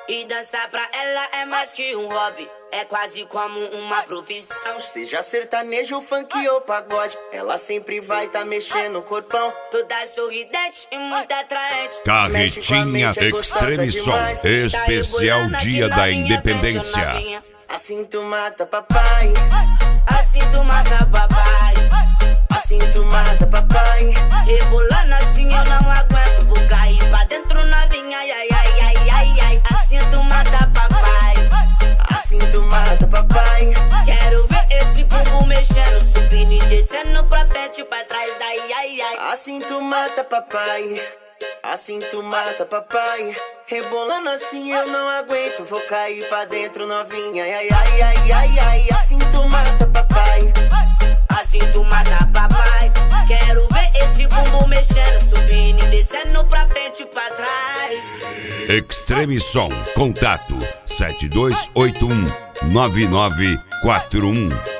E dançar pra ela é mais que um hobby, é quase como uma profissão. Seja sertanejo, funk ou pagode, ela sempre vai tá mexendo o corpão. Toda sorridente e muito atraente. Carretinha Extreme Som, especial Dia da Independência. Assim tu mata papai, assim tu mata papai, assim tu mata papai. Rebolando assim eu não aguento, vou cair pra dentro novinha, ai ai ai ai ai ai. Assim tu mata papai, assim tu mata papai. Quero ver esse bumbum mexendo, subindo e descendo pra frente e pra trás, ai ai ai. Assim tu mata papai, assim tu mata papai. Rebolando assim eu não aguento, vou cair pra dentro novinha, ai ai ai ai ai. Assim tu mata papai, assim tu mata papai. Quero ver esse bumbum mexendo, subindo e descendo pra frente e pra trás. Extreme Som, contato 7281-9941.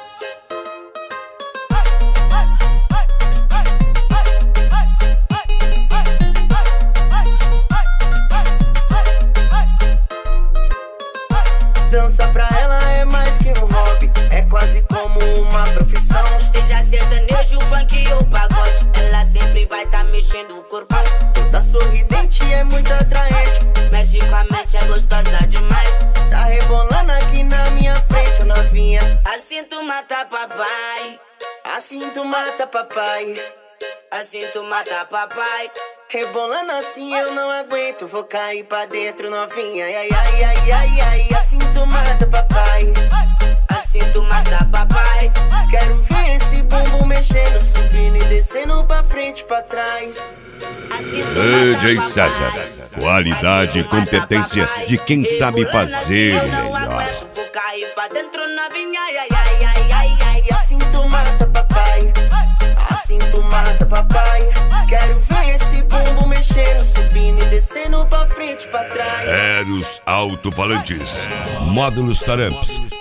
Dança pra ela é mais que um hobby, é quase como uma profissão. Seja sertanejo, funk ou pagode, ela sempre vai tá mexendo o corpo. Toda sorridente é muito atraente, mexe com a mente, é gostosa demais. Tá rebolando aqui na minha frente, novinha. Assim tu mata papai, assim tu mata papai, assim tu mata papai. Rebolando assim eu não aguento, vou cair pra dentro novinha, ai ai ai ai ai. Assim tu mata papai, assim tu mata papai. Quero ver esse bumbum mexendo, subindo e descendo pra frente e pra trás. DJ César, qualidade e competência de quem sabe fazer o melhor. Vou cair pra dentro novinha, ai ai ai ai ai. Assim tu mata papai, assim tu mata papai. Quero ver esse bumbum mexendo, subindo e descendo pra frente e pra trás. Eros Alto-Falantes, Módulos Taramps,